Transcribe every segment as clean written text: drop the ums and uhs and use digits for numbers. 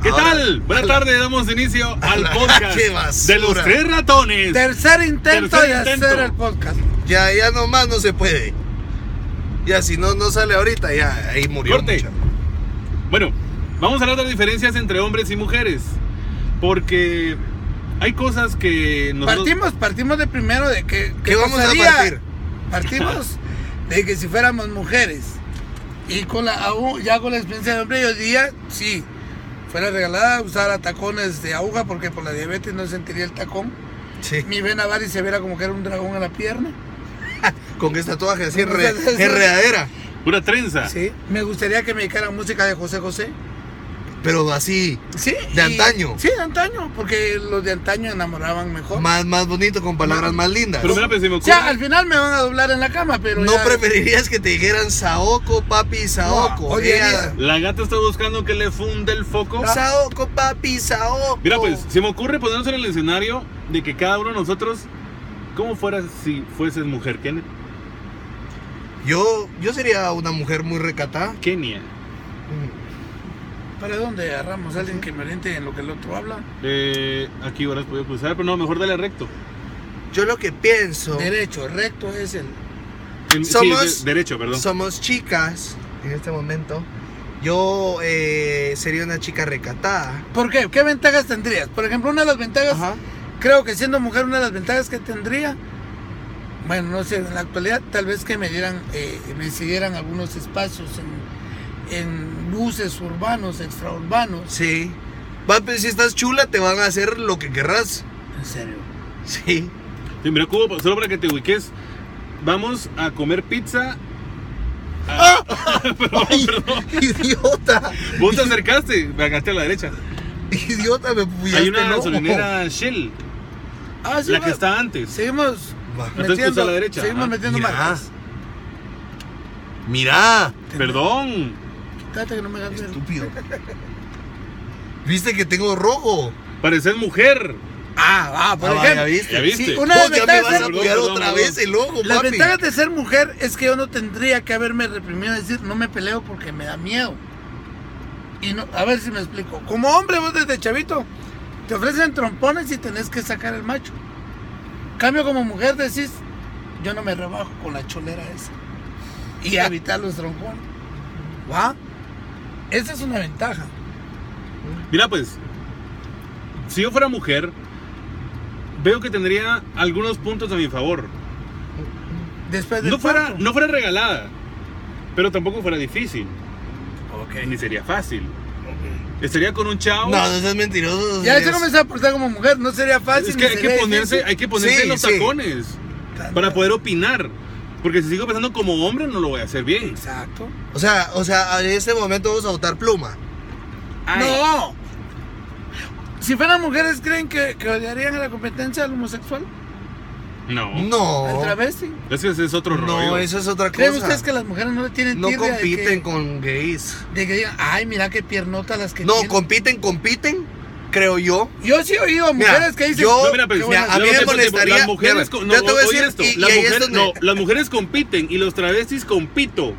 ¿Qué tal? Buenas tardes, damos inicio al podcast de los tres ratones. Tercer intento de hacer el podcast. Ya nomás no se puede. Ya si no sale ahorita, ya ahí murió. Corte. Bueno, vamos a hablar de las diferencias entre hombres y mujeres. Porque hay cosas que Partimos de primero de que ¿qué vamos a partir? Partimos de que si fuéramos mujeres y con la experiencia de hombre, yo diría, sí, fuera regalada, usara tacones de aguja porque por la diabetes no sentiría el tacón. Sí. Mi vena varis se viera como que era un dragón en la pierna. Con ese tatuaje así enredadera. Pura trenza. Sí, me gustaría que me dedicaran música de José José. Pero así, sí, de antaño. Sí, de antaño, porque los de antaño enamoraban mejor. Más bonito, con palabras más lindas. Pero mira, pues, o sea, al final me van a doblar en la cama, pero ¿no ya... preferirías que te dijeran Saoko, papi, Saoko? No, oye, la gata está buscando que le funde el foco. No. Saoko, papi, Saoko. Mira, pues, se me ocurre ponernos en el escenario de que cada uno de nosotros, ¿cómo fuera si fueses mujer, Kenneth? Yo sería una mujer muy recatada. Kenia. ¿Para dónde agarramos a alguien que me oriente en lo que el otro habla? Aquí ahora puedo cruzar, pero no, mejor dale recto. Yo lo que pienso... Derecho, recto es el... Sí, derecho, perdón. Somos chicas en este momento. Yo sería una chica recatada. ¿Por qué? ¿Qué ventajas tendrías? Por ejemplo, una de las ventajas, creo que siendo mujer, una de las ventajas que tendría, bueno, no sé, en la actualidad, tal vez que me cedieran algunos espacios en buses urbanos, extraurbanos. Sí. Papi, si estás chula, te van a hacer lo que querrás. ¿En serio? Sí. Sí, mira, Cubo, solo para que te ubiques, vamos a comer pizza. Perdón. Idiota. Vos te acercaste, me agaste a la derecha. Idiota, me puyaste. Hay una gasolinera Shell. Sí, la que está antes. Seguimos metiendo a la derecha. Seguimos metiendo marcas. Mira. Perdón. Quítate que no me hagas ver. Estúpido. ¿Viste que tengo rojo? Pareces mujer. Por ejemplo. ¿Ya viste? Sí, una de ya me vas a apoyar otra vez el ojo, las papi. ventajas de ser mujer es que yo no tendría que haberme reprimido y decir, no me peleo porque me da miedo. Y no, a ver si me explico. Como hombre, vos desde chavito, te ofrecen trompones y tenés que sacar el macho. Cambio como mujer decís, yo no me rebajo con la cholera esa. Y evitar los trompones. ¿Va? Esa es una ventaja. Mira, pues, si yo fuera mujer, veo que tendría algunos puntos a mi favor. Después del no fuera regalada, pero tampoco fuera difícil. Ni sería fácil. Estaría con un chavo. No seas mentiroso. Ya se comenzó a portar como mujer, no sería fácil. Es que hay que ponerse en los tacones para poder opinar. Porque si sigo pensando como hombre, no lo voy a hacer bien. Exacto. O sea, en este momento vamos a botar pluma. Ay. No. Si fueran mujeres, ¿creen que odiarían a la competencia del homosexual? No. ¿Al travesti? Ese es otro rollo. No, eso es otra cosa. ¿Creen ustedes que las mujeres no le tienen no tirria compiten con gays? De que digan, ay, mira qué piernotas las que no, tienen. compiten, creo yo. Yo sí he oído mujeres que dicen... a mí me molestaría... Las mujeres... yo te voy a decir esto. Las mujeres compiten y los travestis compito.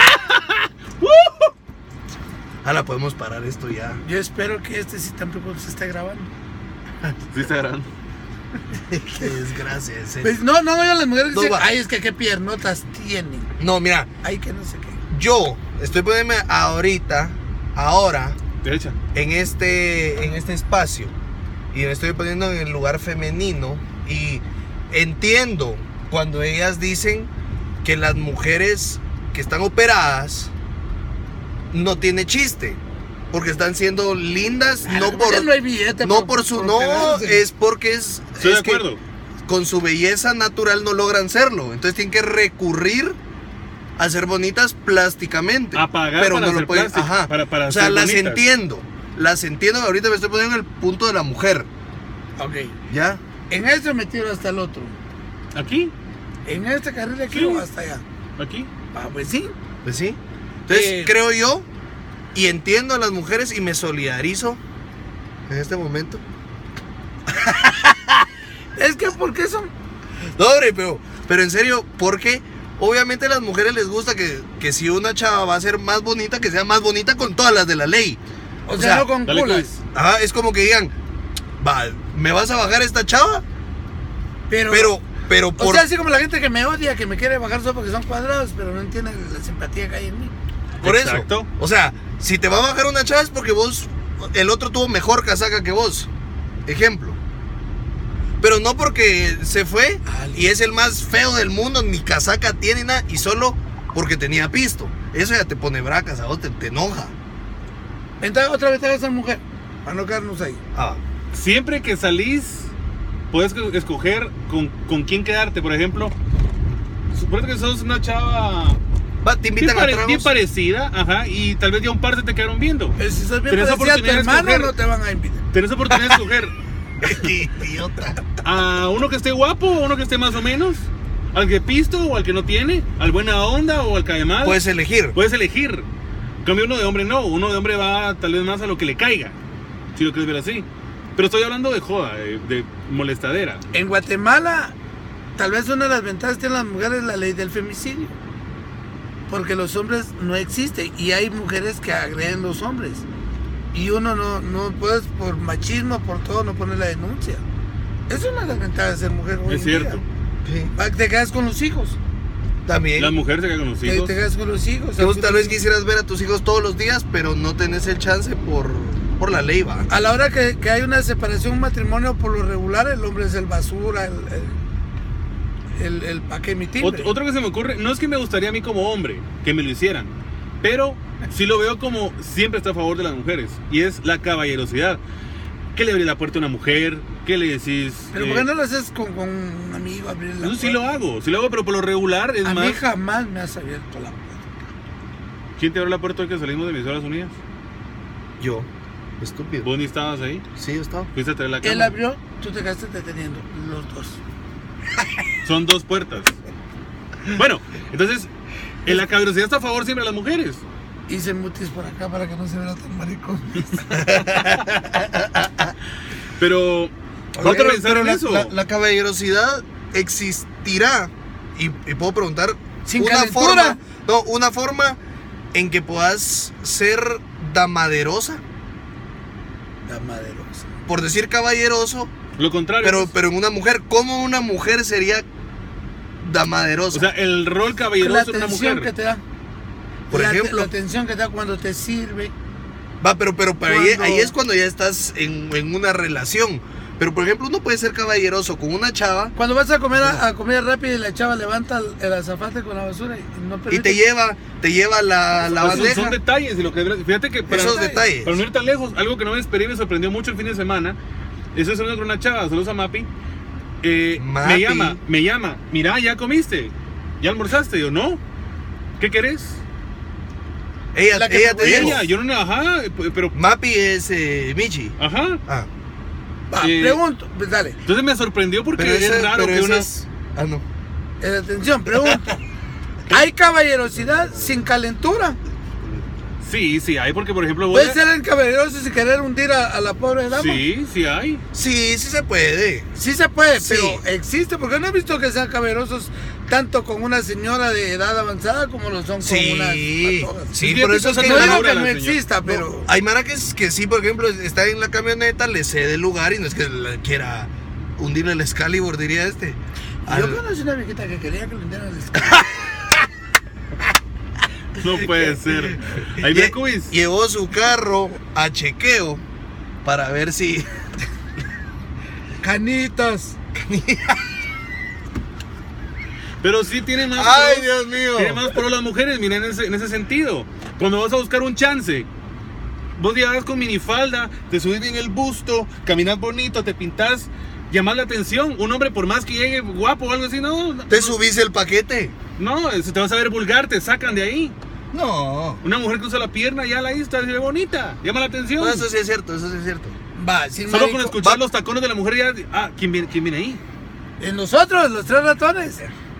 Ahora podemos parar esto ya. Yo espero que sí tampoco se esté grabando. Sí está grabando. Qué desgracia, en serio. Pues no, las mujeres dicen, ay, es que qué piernotas tienen. No, mira. Ay, que no sé qué. Yo estoy poniéndome ahora, Derecha. en este espacio. Y me estoy poniendo en el lugar femenino. Y entiendo cuando ellas dicen que las mujeres que están operadas no tiene chiste. Porque están siendo lindas, no hay billete, es porque Estoy de acuerdo. Con su belleza natural no logran serlo. Entonces tienen que recurrir a ser bonitas plásticamente. A pagar pero para no hacer lo pueden. plástico, Ajá. Para o sea, ser las bonitas. entiendo. Ahorita me estoy poniendo en el punto de la mujer. Ok. ¿Ya? En este me tiro hasta el otro. ¿Aquí? En este carril de aquí Sí. o hasta allá. ¿Aquí? Pues sí. Entonces creo yo y entiendo a las mujeres y me solidarizo en este momento. Es que, ¿por qué son? No, hombre, pero en serio, porque obviamente a las mujeres les gusta que si una chava va a ser más bonita, que sea más bonita con todas las de la ley. O sea, no con dale, culas. pues. Ajá, es como que digan, va, ¿me vas a bajar esta chava? Pero por... O sea, así como la gente que me odia, que me quiere bajar solo porque son cuadrados, pero no entienden la simpatía que hay en mí. Por Exacto. eso. O sea, si te va a bajar una chava es porque el otro tuvo mejor casaca que vos. Ejemplo. Pero no porque se fue y es el más feo del mundo, ni casaca tiene nada, y solo porque tenía pisto. Eso ya te pone bracas, a vos te enoja. Entonces, otra vez te vas a mujer, para no quedarnos ahí. Siempre que salís, puedes escoger con quién quedarte. Por ejemplo, suponete que sos una chava Va, te invitan a tragos. bien parecida, ajá, y tal vez ya un par se te quedaron viendo. Pero si sos bien Tenés parecida a tu oportunidad de hermano, escoger. no te van a invitar. Tenés oportunidad de escoger Qué idiota. a uno que esté guapo, o uno que esté más o menos, al que pisto o al que no tiene, al buena onda o al cae mal. Puedes elegir. Puedes elegir. En cambio, uno de hombre no. Uno de hombre va tal vez más a lo que le caiga, si lo quieres ver así. Pero estoy hablando de joda, de molestadera. En Guatemala, tal vez una de las ventajas que tienen las mujeres es la ley del femicidio. Porque los hombres no existen y hay mujeres que agreden los hombres. Y uno no puedes, por machismo, por todo, no poner la denuncia. Es una de las ventajas de ser mujer hoy Es en día. cierto. Sí. Te quedas con los hijos. También. La mujer se queda con los Te hijos. quedas con los hijos. Que vos tal vez quisieras ver a tus hijos todos los días, pero no tenés el chance por la ley, va. A la hora que hay una separación, un matrimonio, por lo regular, el hombre es el basura, el pa' que mi timbre. Otro que se me ocurre, no es que me gustaría a mí como hombre que me lo hicieran, pero sí lo veo como siempre está a favor de las mujeres, y es la caballerosidad. ¿Qué le abrí la puerta a una mujer? ¿Qué le decís? Pero ¿por qué no lo haces con un amigo? Abrir la Eso sí puerta? lo hago, pero por lo regular es A más. mí jamás me has abierto la puerta. ¿Quién te abrió la puerta hoy que salimos de Emisoras Unidas? Yo. Estúpido. ¿Vos ni estabas ahí? Sí, yo estaba. ¿Fuiste a traer la Él cámara? abrió, tú te quedaste deteniendo, los dos. Son dos puertas. Bueno, entonces, en la caballerosidad está a favor siempre de las mujeres. Hice mutis por acá para que no se vea tan maricón. Pero, ponte a pensar en eso. La caballerosidad existirá, y puedo preguntar, Sin una calentura. una forma en que puedas ser damaderosa, La maderosa. por decir caballeroso, Lo contrario. pero en una mujer. ¿Cómo una mujer sería damaderosa? O sea, el rol La caballeroso de una atención mujer. que te da. Por La ejemplo. atención que te da cuando te sirve. Va, pero Cuando- ahí es cuando ya estás en una relación. Pero por ejemplo, uno puede ser caballeroso con una chava Cuando vas a comer a comida rápida y la chava levanta el azafate con la basura y no y permite. te lleva la Esos bandeja. son detalles. Y lo que, fíjate que Esos detalles. para no ir tan lejos, algo que no me esperé y me sorprendió mucho el fin de semana. Estoy saliendo con una chava, saludos a Mapi. Mapi. Me llama. Mira, ¿ya comiste? ¿Ya almorzaste? Yo, no. ¿Qué querés? Ella La que te me dijo. Ella, yo no, ajá, pero, Mapi es Michi. ajá. Ah, Va, Eh, pregunto, pues dale. Entonces me sorprendió porque pero es ese- raro pero que ese una... es- Ah, no. Atención, pregunto. ¿Hay caballerosidad sin calentura? Sí, hay, porque por ejemplo... ¿Puede ser el caballeroso sin querer hundir a la pobre dama? Sí hay. Sí se puede. Sí se puede, Sí. pero existe, porque no he visto que sean caballerosos tanto con una señora de edad avanzada como lo son con Sí, unas patojas. sí, Fíjate, por eso es esa que No la digo labura que la no señora. exista, pero hay mara que sí, por ejemplo, está en la camioneta, le cede el lugar y no es que quiera hundirle el Excalibur, diría este. yo Al- conocí una viejita que quería que le hundieran el escalón. No puede ser. Ahí Lle- ve Cubis. Llevó su carro a chequeo para ver si... Canitas. Pero sí tiene más... ¡Ay, pros- Dios mío! Tiene más por las mujeres, mira, en ese sentido. Cuando vas a buscar un chance, vos llegas con minifalda, te subís bien el busto, caminas bonito, te pintas, llamas la atención. Un hombre, por más que llegue guapo o algo así, no. ¿Te no, subís el paquete? No, se te vas a ver vulgar, te sacan de ahí. No. Una mujer que usa la pierna, ya la vista, se ve bonita, llama la atención. No, eso sí es cierto, eso sí es cierto. Va, sin Solo marico- con escuchar va- los tacones de la mujer ya... Ah, ¿quién viene ahí? En nosotros, los tres ratones.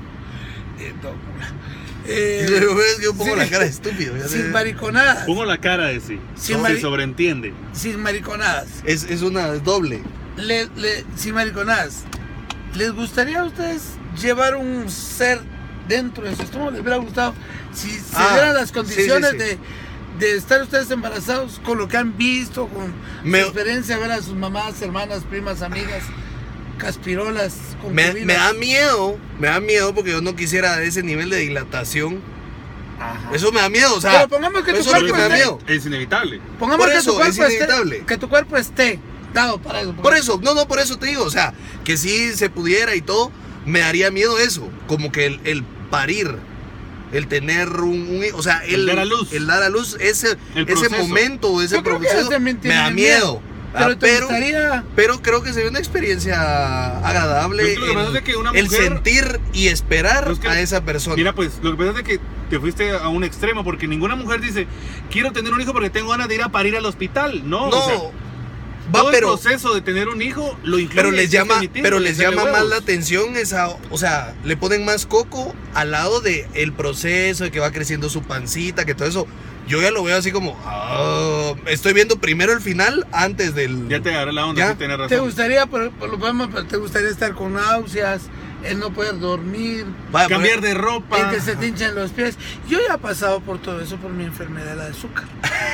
Es que yo pongo sí. la cara de estúpido. ya sé. Sin mariconadas. Pongo la cara de sí. Sin Se mari- sobreentiende. Sin mariconadas. Es una doble. Sin mariconadas. ¿Les gustaría a ustedes llevar un ser dentro de su estómago? ¿Les hubiera gustado? Si se Ah, dieran las sí, condiciones sí, sí. de estar ustedes embarazados, con lo que han visto, con Me- su experiencia de ver a sus mamás, hermanas, primas, amigas, caspirolas, Me concubinas? da miedo porque yo no quisiera ese nivel de dilatación. Ajá. Eso me da miedo, o sea, Pero pongamos que tu eso es lo que cuerpo me da esté- miedo. Es inevitable. Pongamos Por que eso, tu cuerpo es inevitable. esté, que tu cuerpo esté dado para eso. Por eso, no, por eso te digo, o sea, que si se pudiera y todo, me daría miedo eso, como que el parir, el tener o sea, El dar a luz. el dar a luz, ese proceso. momento, ese Yo creo que proceso, ellos también me tienen da miedo. Pero te gustaría... pero creo que sería una experiencia agradable Es que lo que pasa es de que una el mujer- sentir y esperar Pero es que- a esa persona. Mira, pues, lo que pasa es que te fuiste a un extremo, porque ninguna mujer dice, quiero tener un hijo porque tengo ganas de ir a parir al hospital. No, no, o sea, va, todo pero el proceso de tener un hijo lo incluye. pero les es llama, definitivo, pero y les hacerle llama más huevos. la atención esa, o sea, le ponen más coco al lado de el proceso de que va creciendo su pancita, que todo eso. Yo ya lo veo así como, estoy viendo primero el final antes del. Ya te agarré la onda, ¿Ya? sí tenés razón. ¿Te gustaría, te gustaría estar con náuseas, el no poder dormir, Va, Cambiar pues, de ropa. el que se te hinchan los pies? Yo ya he pasado por todo eso por mi enfermedad de azúcar.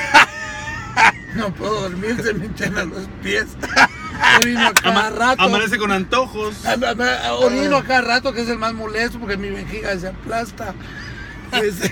No puedo dormir, se me hinchan los pies. Orino a cada rato. Amanece con antojos. Orino a cada rato, que es el más molesto porque mi vejiga se aplasta. Pues,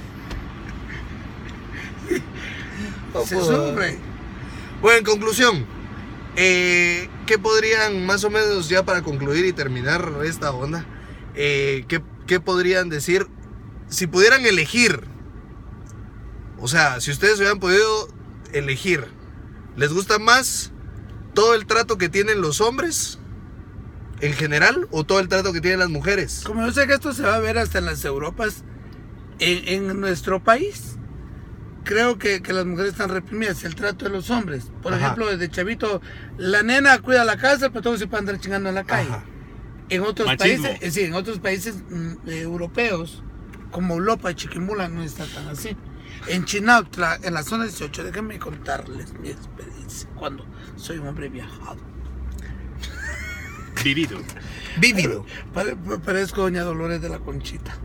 no se puedo. sufre. Bueno, en conclusión, ¿qué podrían, más o menos ya para concluir y terminar esta onda, qué podrían decir si pudieran elegir? O sea, si ustedes hubieran podido elegir, ¿les gusta más todo el trato que tienen los hombres en general o todo el trato que tienen las mujeres? Como yo sé que esto se va a ver hasta en las Europas, en nuestro país, creo que las mujeres están reprimidas, el trato de los hombres. Por Ajá. ejemplo, desde chavito, la nena cuida la casa, pero todo se puede andar chingando en la calle. Ajá. En otros Machismo. países, sí, en otros países europeos, como Europa y Chiquimula, no está tan así. En Chinautla, en la zona 18, déjenme contarles mi experiencia cuando soy un hombre viajado. Vivido. Vívido. Parezco doña Dolores de la Conchita.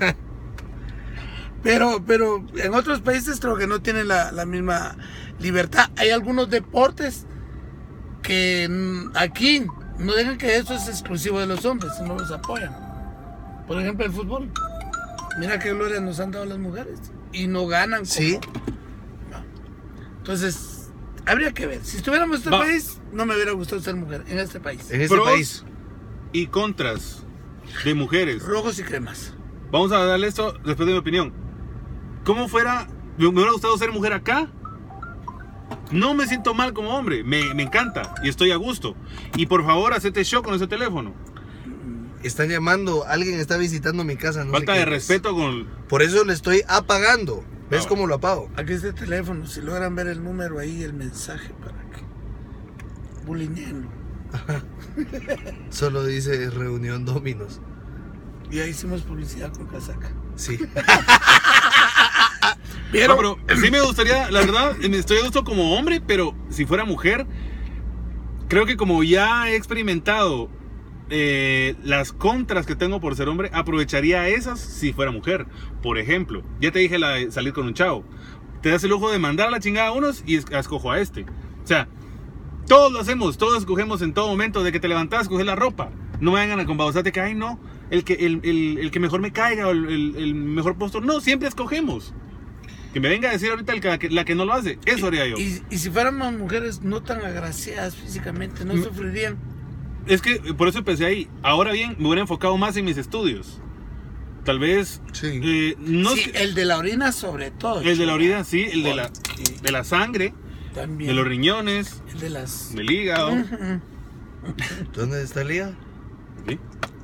Pero en otros países creo que no tienen la misma libertad. Hay algunos deportes que aquí no dejan que eso es exclusivo de los hombres, no los apoyan. Por ejemplo, el fútbol. Mira qué gloria nos han dado las mujeres. Y no ganan. Como. Sí. No. Entonces, habría que ver. Si estuviéramos en este Va. país, no me hubiera gustado ser mujer. En este país. En este Pros país. y contras de mujeres. Rojos y cremas. Vamos a darle esto después de mi opinión. ¿Cómo fuera? Me hubiera gustado ser mujer acá. No me siento mal como hombre. Me encanta y estoy a gusto. Y por favor, hacete show con ese teléfono. Están llamando, alguien está visitando mi casa. No Falta sé de quién es. respeto con... Por eso le estoy apagando. ¿Ves Ah, cómo lo apago? Aquí está el teléfono. Si logran ver el número ahí, el mensaje para que bulineenlo. Solo dice reunión Dominos. Y ahí hicimos publicidad con casaca. Sí. No, pero sí me gustaría, la verdad, me estoy a gusto como hombre, pero si fuera mujer, creo que como ya he experimentado las contras que tengo por ser hombre, aprovecharía esas si fuera mujer. Por ejemplo, ya te dije la de salir con un chavo. Te das el lujo de mandar a la chingada a unos y escojo a este. O sea, todos lo hacemos, todos escogemos en todo momento. De que te levantás, escoger la ropa. No me vengan a conbauzarte que, ay, no, el que mejor me caiga o el mejor postor. No, siempre escogemos. Que me venga a decir ahorita la que no lo hace, eso haría yo. Y si fuéramos mujeres no tan agraciadas físicamente, no sufrirían. Es que por eso empecé ahí. Ahora bien, me hubiera enfocado más en mis estudios. Tal vez... Sí. no Sí, es que- el de la orina sobre todo. el de la chico. orina, sí. El Sí. de la sangre, También. de los riñones, El de las... del hígado. Ujú. ¿Dónde está el hígado? ¿Sí?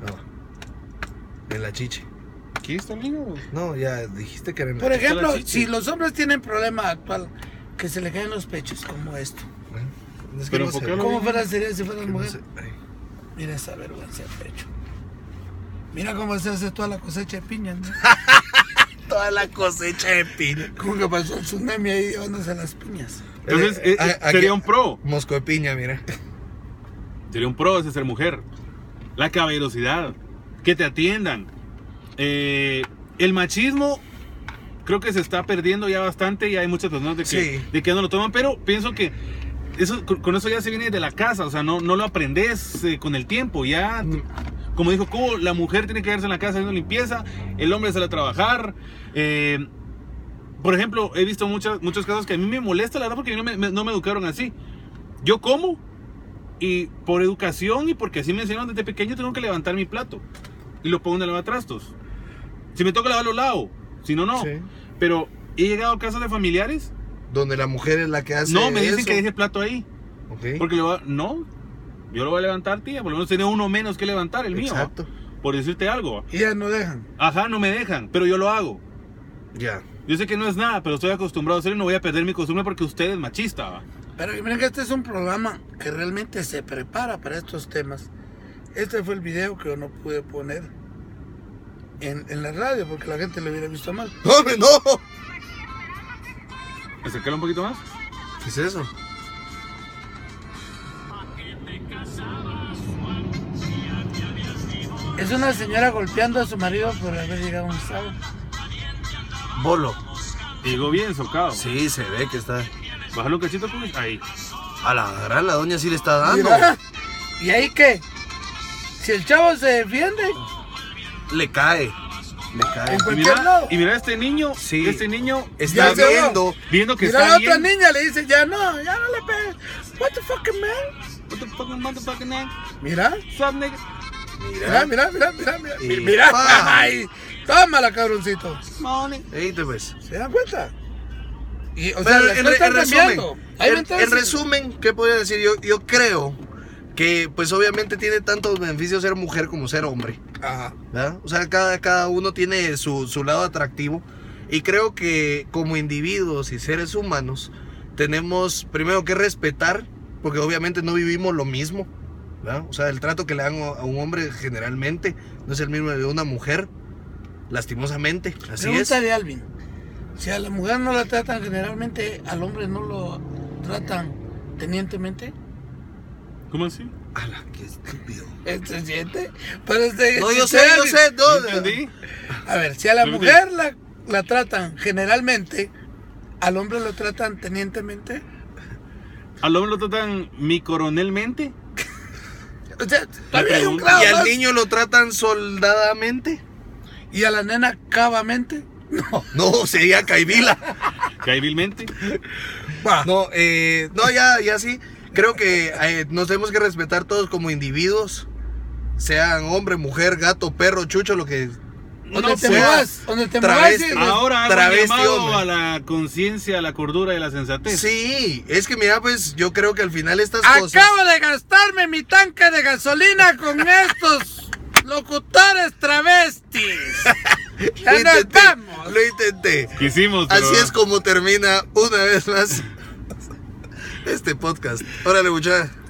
En la chiche. Aquí está el hígado. No, ya dijiste que era en la Por chiche. ejemplo, la chichi. si los hombres tienen problema actual, que se le caen los pechos, como esto. Es que Pero no sé. enfocalo. ¿Cómo fuera sería si fueras Que no mujer? sé. Ay. Mira esa vergüenza de pecho. Mira cómo se hace toda la cosecha de piña, ¿no? Toda la cosecha de piña. Como que pasó el tsunami ahí llevándose las piñas. Entonces, Aquí- sería un pro. Mosco de piña, mira. Sería un pro ese ser mujer. La caballerosidad. Que te atiendan. El machismo creo que se está perdiendo ya bastante y hay muchas personas de que ya no lo toman, pero pienso que con eso ya se viene de la casa, o sea, no lo aprendes con el tiempo, ya, como dijo Cubo, la mujer tiene que quedarse en la casa haciendo limpieza, el hombre sale a trabajar. Por ejemplo, he visto muchos casos que a mí me molesta, la verdad, porque no me educaron así. Yo como y por educación y porque así me enseñaron desde pequeño, tengo que levantar mi plato y lo pongo en el lavatrastos. Si me toca lavar, lo lavo, si no, no. Sí. Pero he llegado a casas de familiares donde la mujer es la que hace no, me dicen eso. Que deje el plato ahí. Okay. Porque no, yo lo voy a levantar, tía. Por lo menos tiene uno menos que levantar, el mío. Exacto. Por decirte algo. Y ya no dejan. Ajá, no me dejan, pero yo lo hago. Ya. Yo sé que no es nada, pero estoy acostumbrado a hacerlo y no voy a perder mi costumbre porque usted es machista, ¿va? Pero miren que este es un programa que realmente se prepara para estos temas. Este fue el video que yo no pude poner en la radio porque la gente lo hubiera visto mal. ¡No, hombre, no! ¿Acércalo un poquito más? ¿Qué es eso? Es una señora golpeando a su marido por haber llegado un sábado. Bolo. Llegó bien socado. Sí, se ve que está. Bájalo un cachito, pues. Ahí. A la gran, la doña sí le está dando. Mira. ¿Y ahí qué? Si el chavo se defiende, le cae. Le cae. En cualquier lado. Y mira este niño. Sí. Este niño está viendo que mira está a la bien. otra niña, le dice, ya no le pegues. What the fucking man? What the fucking motherfucking man? Mira. Sup, nigga? Mira. Y Mira. pa. Ay, tómala, cabroncito. Morning. Ahí te ves. ¿Se dan cuenta? Y, o Pero sea, en resumen, ¿qué podría decir? Yo creo que pues obviamente tiene tantos beneficios ser mujer como ser hombre. Ajá. ¿Verdad? O sea, cada uno tiene su lado atractivo. Y creo que como individuos y seres humanos tenemos primero que respetar, porque obviamente no vivimos lo mismo, ¿verdad? O sea, el trato que le dan a un hombre generalmente no es el mismo de una mujer, lastimosamente. Así Pregunta es. de Alvin. Si a la mujer no la tratan generalmente, al hombre no lo tratan tenientemente. ¿Cómo así? ¡Hala, qué estúpido! ¿Se siente? Pero No, yo sé. ¿No entendí? A ver, si a la mujer la tratan generalmente, ¿al hombre lo tratan tenientemente? ¿Al hombre lo tratan mi coronelmente? O sea, todavía hay un grado ¿Y al más. niño lo tratan soldadamente? ¿Y a la nena cabamente? No, sería Caivila. ¿Caibilmente? No, ya sí. Creo que nos tenemos que respetar todos como individuos. Sean hombre, mujer, gato, perro, chucho, lo que... ¿Dónde te sea, muevas? ¿Dónde te travesti. muevas? Ahora hago un Travesti, llamado hombre. a la conciencia, a la cordura y a la sensatez. Sí, es que mira, pues yo creo que al final estas cosas... Acabo de gastarme mi tanque de gasolina con estos locutores travestis. Ya nos vamos. Lo intenté. Quisimos, pero... Así es como termina una vez más este podcast. Órale, muchacha.